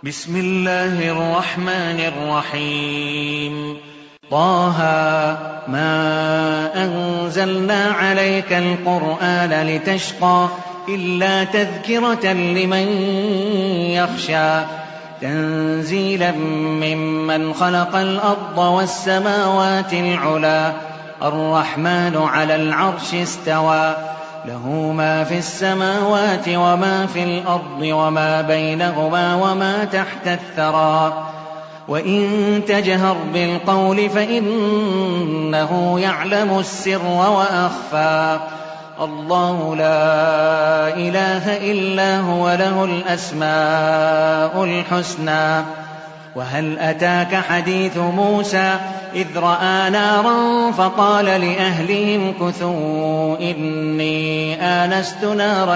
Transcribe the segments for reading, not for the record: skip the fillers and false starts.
بسم الله الرحمن الرحيم. طه ما أنزلنا عليك القرآن لتشقى إلا تذكرة لمن يخشى تنزيلا ممن خلق الأرض والسماوات العلى الرحمن على العرش استوى له ما في السماوات وما في الأرض وما بينهما وما تحت الثرى وإن تجهر بالقول فإنه يعلم السر وأخفى الله لا إله إلا هو له الأسماء الحسنى. وهل أتاك حديث موسى إذ رأى نارا فقال لأهلهم كثوا إني آنست نارا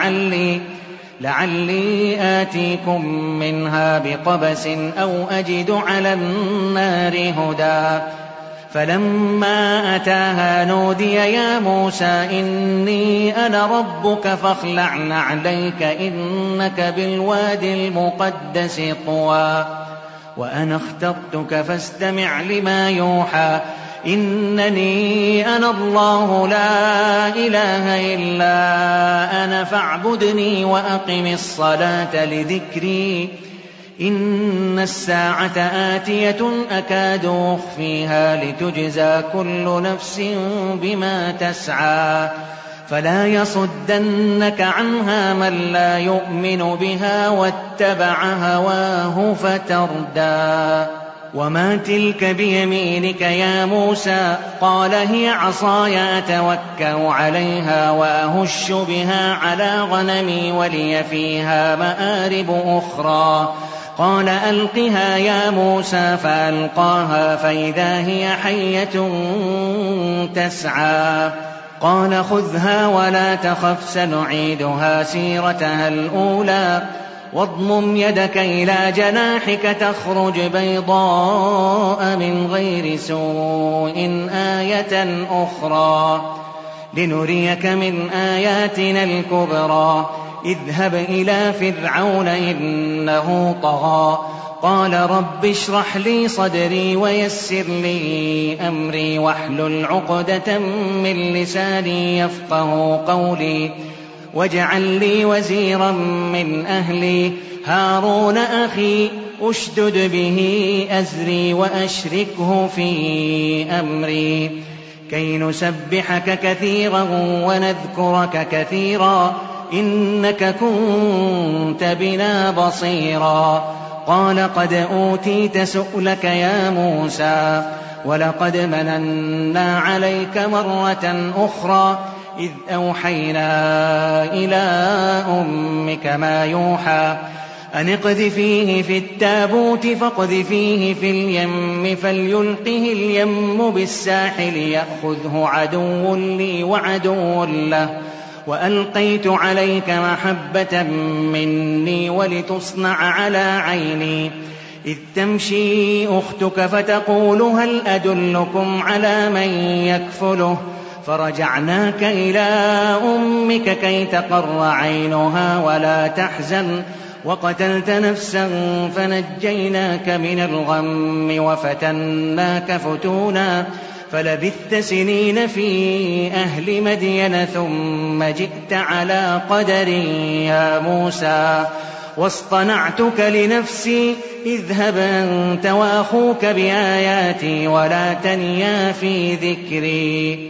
لعلي آتيكم منها بقبس أو أجد على النار هدى فلما أتاها نودي يا موسى إني أنا ربك فاخلع نعليك إنك بالوادي المقدس طوى وأنا اخترتك فاستمع لما يوحى إنني أنا الله لا إله إلا أنا فاعبدني وأقم الصلاة لذكري إن الساعة آتية أكاد أخفيها لتجزى كل نفس بما تسعى فلا يصدنك عنها من لا يؤمن بها واتبع هواه فتردى. وما تلك بيمينك يا موسى قال هي عصاي أتوكأ عليها وأهش بها على غنمي ولي فيها مآرب أخرى قال ألقها يا موسى فألقاها فإذا هي حية تسعى قال خذها ولا تخف سنعيدها سيرتها الأولى واضمم يدك إلى جناحك تخرج بيضاء من غير سوء آية أخرى لنريك من آياتنا الكبرى اذهب إلى فرعون إنه طغى قال رب اشرح لي صدري ويسر لي أمري واحلل عقدة من لساني يفقه قولي واجعل لي وزيرا من أهلي هارون أخي أشدد به أزري وأشركه في أمري كي نسبحك كثيرا ونذكرك كثيرا إنك كنت بنا بصيرا قال قد أوتيت سؤلك يا موسى ولقد مننا عليك مرة أخرى إذ أوحينا إلى أمك ما يوحى أن اقذفيه في التابوت فاقذفيه في اليم فليلقه اليم بالساحل يأخذه عدو لي وعدو له وألقيت عليك محبة مني ولتصنع على عيني إذ تمشي أختك فتقول هل أدلكم على من يكفله فرجعناك إلى أمك كي تقر عينها ولا تحزن وقتلت نفسا فنجيناك من الغم وفتناك فتونا فلبثت سنين في أهل مدين ثم جئت على قدر يا موسى واصطنعتك لنفسي اذهب أنت وأخوك بآياتي ولا تنيا في ذكري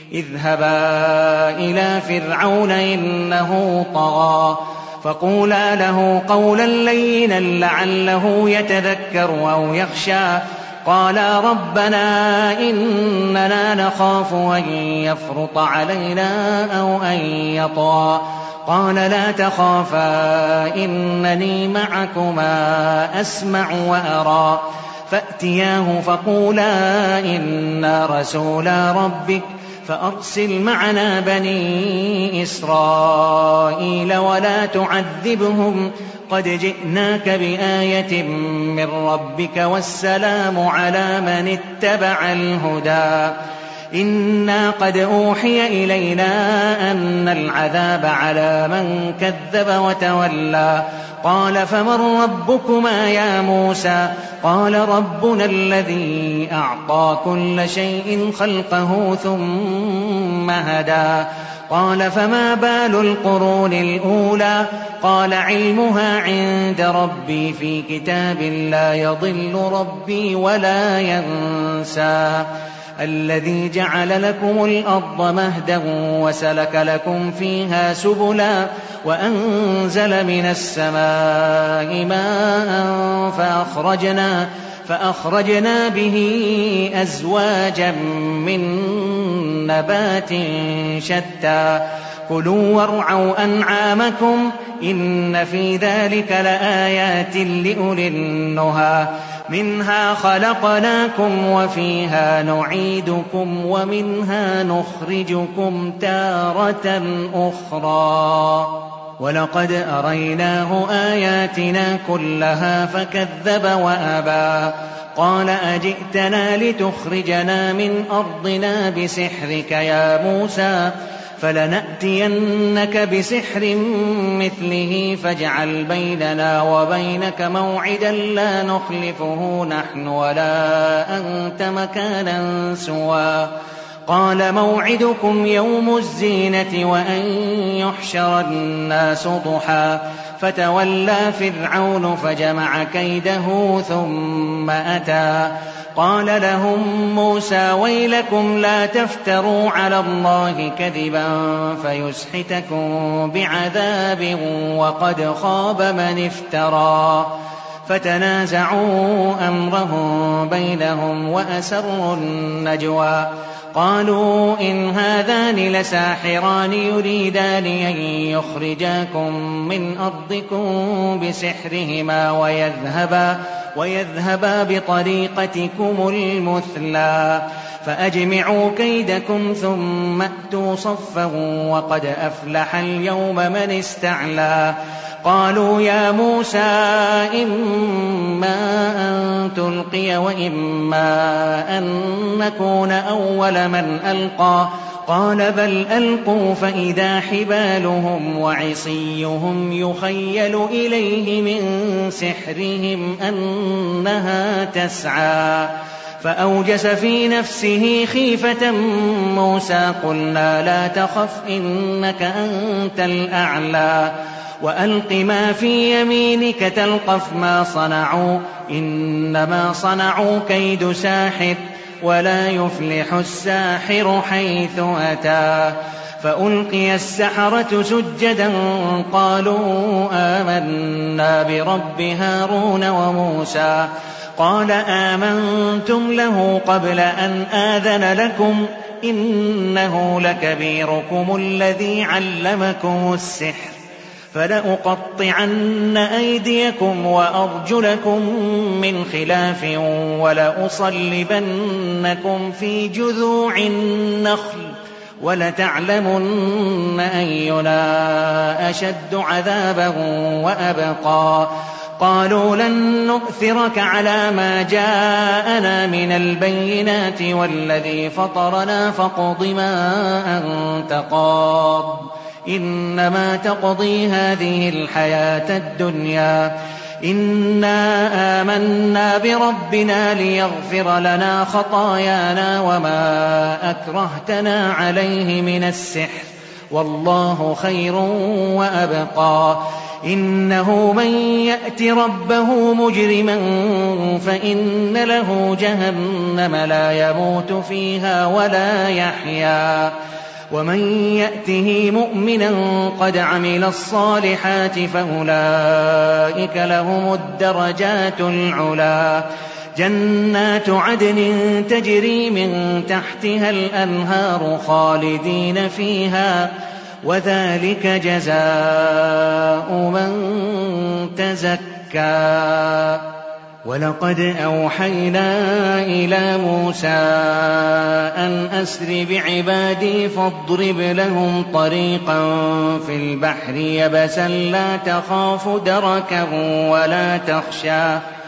اذهبا إلى فرعون إنه طغى فقولا له قولا لينا لعله يتذكر أو يخشى قالا ربنا إننا نخاف أن يفرط علينا أو أن يطغى قال لا تخافا إنني معكما أسمع وأرى فأتياه فقولا إنا رسولا ربك فأرسل معنا بني إسرائيل ولا تعذبهم قد جئناك بآية من ربك والسلام على من اتبع الهدى إنا قد أوحي إلينا أن العذاب على من كذب وتولى قال فمن ربكما يا موسى قال ربنا الذي أعطى كل شيء خلقه ثم هدى قال فما بال القرون الأولى قال علمها عند ربي في كتاب لا يضل ربي ولا ينسى الذي جعل لكم الأرض مهدا وسلك لكم فيها سبلا وأنزل من السماء ماء فأخرجنا به أزواجا من نبات شتى كلوا وارعوا أنعامكم إن في ذلك لآيات لأولي النهى منها خلقناكم وفيها نعيدكم ومنها نخرجكم تارة أخرى ولقد أريناه آياتنا كلها فكذب وأبى قال أجئتنا لتخرجنا من أرضنا بسحرك يا موسى فلنأتينك بسحر مثله فاجعل بيننا وبينك موعدا لا نخلفه نحن ولا أنت مكانا سوى قال موعدكم يوم الزينة وأن يحشر الناس ضحى فتولى فرعون فجمع كيده ثم أتى قال لهم موسى ويلكم لا تفتروا على الله كذبا فيسحتكم بعذاب وقد خاب من افترى فتنازعوا أمرهم بينهم وأسروا النجوى قالوا إن هذان لساحران يريدان أن يخرجاكم من أرضكم بسحرهما ويذهبا بطريقتكم المثلى فأجمعوا كيدكم ثم أتوا صفا وقد أفلح اليوم من استعلى قالوا يا موسى إما أن تلقي وإما أن نكون أول من ألقى قال بل ألقوا فإذا حبالهم وعصيهم يخيل إليه من سحرهم أنها تسعى فأوجس في نفسه خيفة موسى قلنا لا تخف إنك أنت الأعلى وألق ما في يمينك تلقف ما صنعوا إنما صنعوا كيد ساحر ولا يفلح الساحر حيث أتى فألقي السحرة سجدا قالوا آمنا برب هارون وموسى قال آمنتم له قبل أن آذن لكم إنه لكبيركم الذي علمكم السحر فلأقطعن أيديكم وأرجلكم من خلاف ولأصلبنكم في جذوع النخل ولتعلمن أينا أشد عذابا وأبقى قالوا لن نؤثرك على ما جاءنا من البينات والذي فطرنا فاقض ما أنت قاض إنما تقضي هذه الحياة الدنيا إنا آمنا بربنا ليغفر لنا خطايانا وما أكرهتنا عليه من السحر والله خير وأبقى إنه من يأت ربه مجرما فإن له جهنم لا يموت فيها ولا يحيا ومن يأته مؤمنا قد عمل الصالحات فأولئك لهم الدرجات العلا جنات عدن تجري من تحتها الأنهار خالدين فيها وذلك جزاء من تزكى ولقد أوحينا إلى موسى أن أسر بعبادي فاضرب لهم طريقا في البحر يبسا لا تخاف دركا ولا تخشى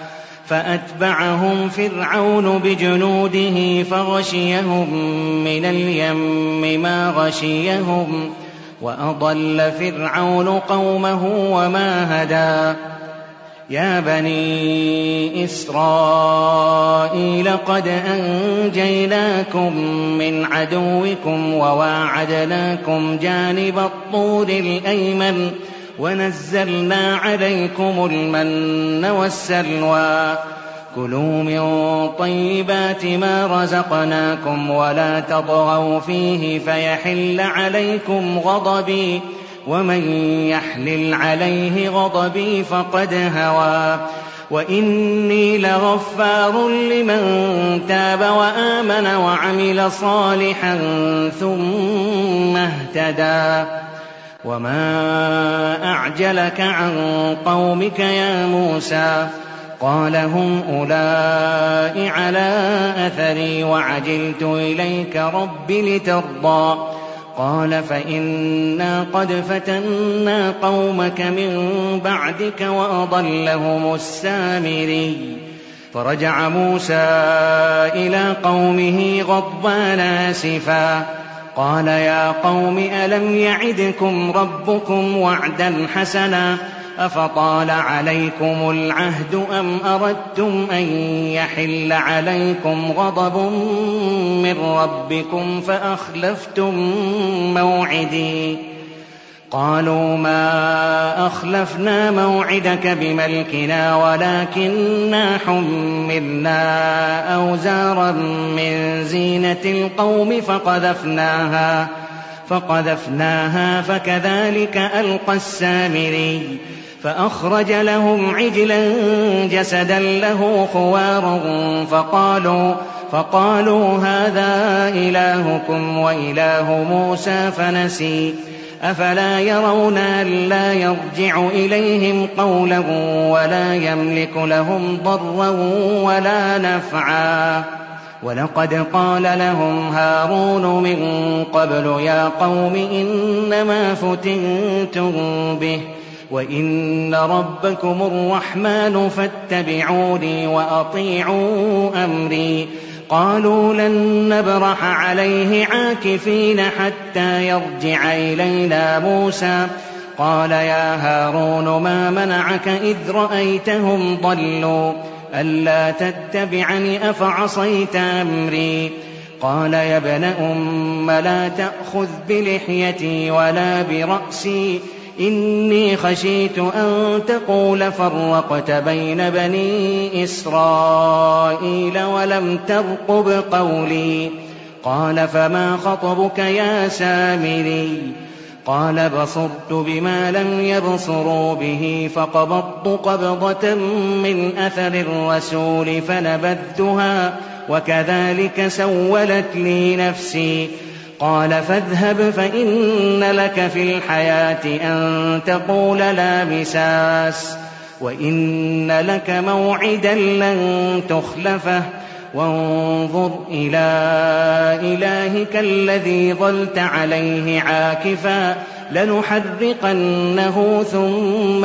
فأتبعهم فرعون بجنوده فغشيهم من اليم ما غشيهم وأضل فرعون قومه وما هدى يا بني إسرائيل قد أنجيناكم من عدوكم وواعدناكم جانب الطور الأيمن ونزلنا عليكم المن والسلوى كلوا من طيبات ما رزقناكم ولا تطغوا فيه فيحل عليكم غضبي ومن يحلل عليه غضبي فقد هوى وإني لغفار لمن تاب وآمن وعمل صالحا ثم اهتدى وما أعجلك عن قومك يا موسى قال هم أولئك على أثري وعجلت إليك رب لترضى قال فإنا قد فتنا قومك من بعدك وأضلهم السامري فرجع موسى إلى قومه غضبان آسفا قال يا قوم ألم يعدكم ربكم وعدا حسنا أفطال عليكم العهد أم أردتم أن يحل عليكم غضب من ربكم فأخلفتم موعدي قالوا ما أخلفنا موعدك بملكنا ولكننا حملنا أوزارا من زينة القوم فقذفناها فكذلك ألقى السامري فأخرج لهم عجلا جسدا له خوار فقالوا هذا إلهكم وإله موسى فنسي أفلا يرون ألا يرجع إليهم قولا ولا يملك لهم ضرا ولا نفعا ولقد قال لهم هارون من قبل يا قوم إنما فتنتم به وإن ربكم الرحمن فاتبعوني وأطيعوا أمري قالوا لن نبرح عليه عاكفين حتى يرجع إلينا موسى قال يا هارون ما منعك إذ رأيتهم ضلوا ألا تتبعني أفعصيت أمري قال يا ابن أم لا تأخذ بلحيتي ولا برأسي إني خشيت أن تقول فرقت بين بني إسرائيل ولم ترقب قولي قال فما خطبك يا سامري قال بصرت بما لم يبصروا به فقبضت قبضة من أثر الرسول فنبذتها وكذلك سولت لي نفسي قال فاذهب فإن لك في الحياة أن تقول لا مساس وإن لك موعدا لن تخلفه وانظر إلى إلهك الذي ظلت عليه عاكفا لنحرقنه ثم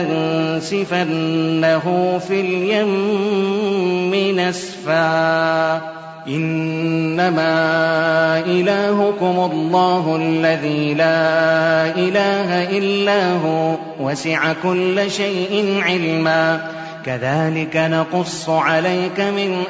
لننسفنه في اليم نسفا إنما إلهكم الله الذي لا إله إلا هو وسع كل شيء علما كذلك نقص عليك من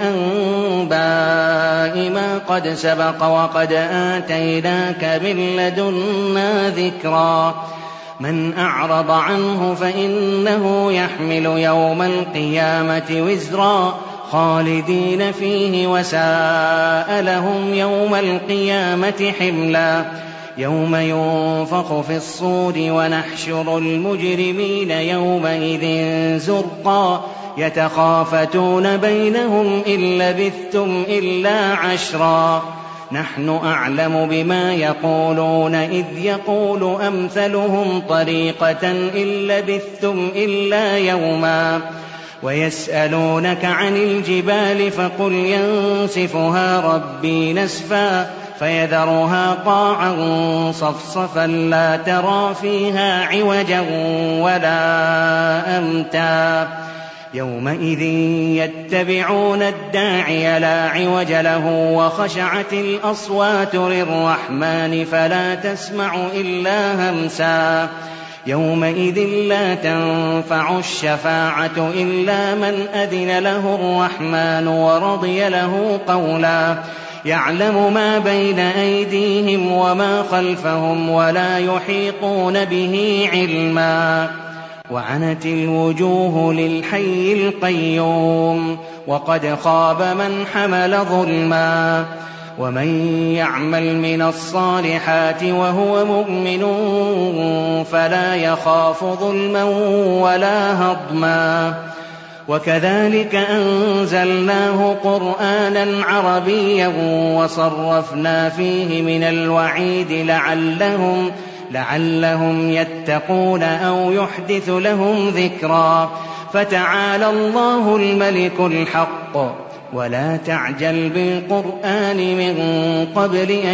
أنباء ما قد سبق وقد آتيناك من لدنا ذكرا من أعرض عنه فإنه يحمل يوم القيامة وزرا خالدين فيه وساء لهم يوم القيامة حملا يوم ينفخ في الصور ونحشر المجرمين يومئذ زرقا يتخافتون بينهم إن لبثتم إلا عشرا نحن أعلم بما يقولون إذ يقول أمثلهم طريقة إن لبثتم إلا يوما ويسألونك عن الجبال فقل ينسفها ربي نسفا فيذرها قاعا صفصفا لا ترى فيها عوجا ولا أمتا يومئذ يتبعون الداعي لا عوج له وخشعت الأصوات للرحمن فلا تسمع إلا همسا يومئذ لا تنفع الشفاعة إلا من أذن له الرحمن ورضي له قولا يعلم ما بين أيديهم وما خلفهم ولا يحيطون به علما وعنت الوجوه للحي القيوم وقد خاب من حمل ظلما ومن يعمل من الصالحات وهو مؤمن فلا يخاف ظلما ولا هضما وكذلك أنزلناه قرآنا عربيا وصرفنا فيه من الوعيد لعلهم يتقون أو يحدث لهم ذكرا فتعالى الله الملك الحق ولا تعجل بالقرآن من قبل أن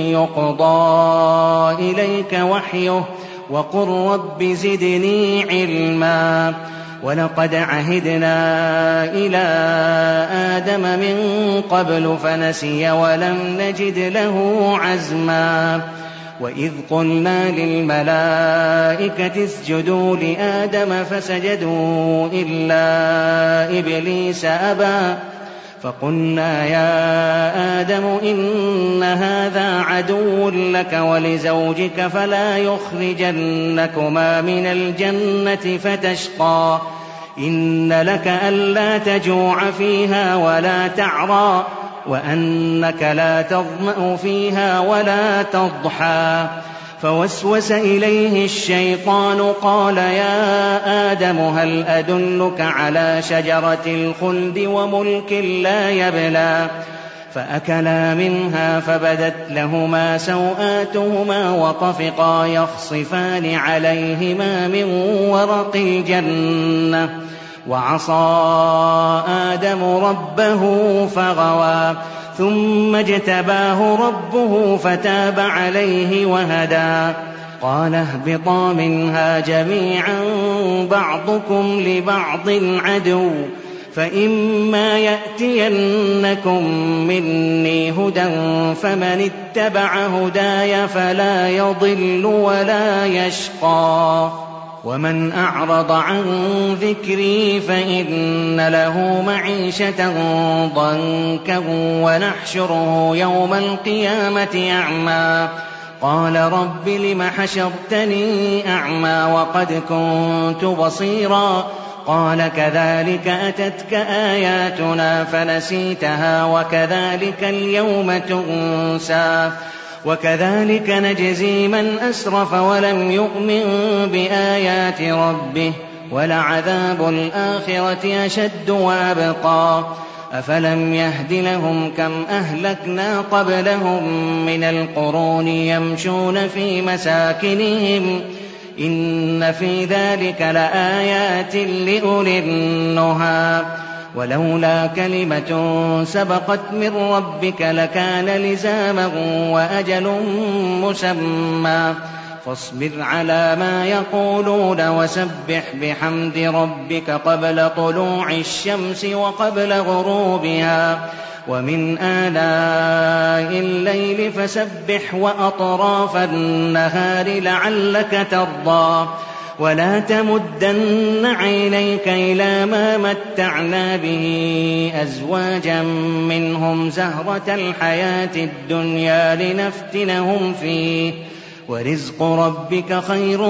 يقضى إليك وحيه وقل رب زدني علما ولقد عهدنا إلى آدم من قبل فنسي ولم نجد له عزما وإذ قلنا للملائكة اسجدوا لآدم فسجدوا إلا إبليس أبى فقلنا يا آدم إن هذا عدو لك ولزوجك فلا يخرجنكما من الجنة فتشقى إن لك ألا تجوع فيها ولا تعرى وأنك لا تظمأ فيها ولا تضحى فوسوس إليه الشيطان قال يا آدم هل أدلك على شجرة الخلد وملك لا يبلى فأكلا منها فبدت لهما سوآتهما وطفقا يخصفان عليهما من ورق الجنة وعصى آدم ربه فغوى ثم اجتباه ربه فتاب عليه وهدى قال اهبطا منها جميعا بعضكم لبعض عدو فإما يأتينكم مني هدى فمن اتبع هداي فلا يضل ولا يشقى ومن أعرض عن ذكري فإن له معيشة ضنكا ونحشره يوم القيامة أعمى قال رب لم حشرتني أعمى وقد كنت بصيرا قال كذلك أتتك آياتنا فنسيتها وكذلك اليوم تنسى وكذلك نجزي من أسرف ولم يؤمن بآيات ربه ولعذاب الآخرة أشد وأبقى أفلم يهد لهم كم أهلكنا قبلهم من القرون يمشون في مساكنهم إن في ذلك لآيات لأولي النهى ولولا كلمة سبقت من ربك لكان لزاما وأجل مسمى فاصبر على ما يقولون وسبح بحمد ربك قبل طلوع الشمس وقبل غروبها ومن آلاء الليل فسبح وأطراف النهار لعلك ترضى ولا تمدن عينيك إلى ما متعنا به أزواجا منهم زهرة الحياة الدنيا لنفتنهم فيه ورزق ربك خير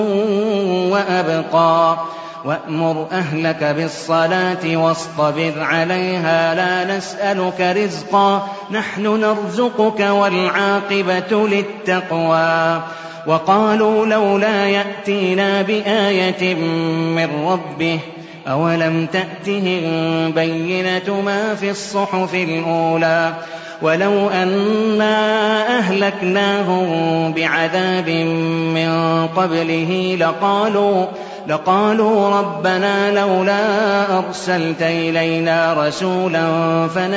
وأبقى وأمر أهلك بالصلاة واصطبر عليها لا نسألك رزقا نحن نرزقك والعاقبة للتقوى وقالوا لولا يأتينا بآية من ربه أولم تأتهم بينة ما في الصحف الأولى ولو أنا أهلكناهم بعذاب من قبله لقالوا ربنا لولا أرسلت إلينا رسولا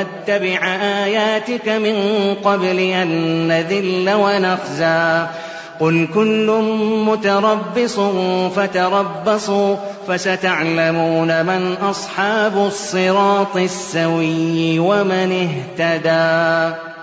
فنتبع آياتك من قبل أن نذل ونخزى قل كل متربص فتربصوا فستعلمون من أصحاب الصراط السوي ومن اهتدى.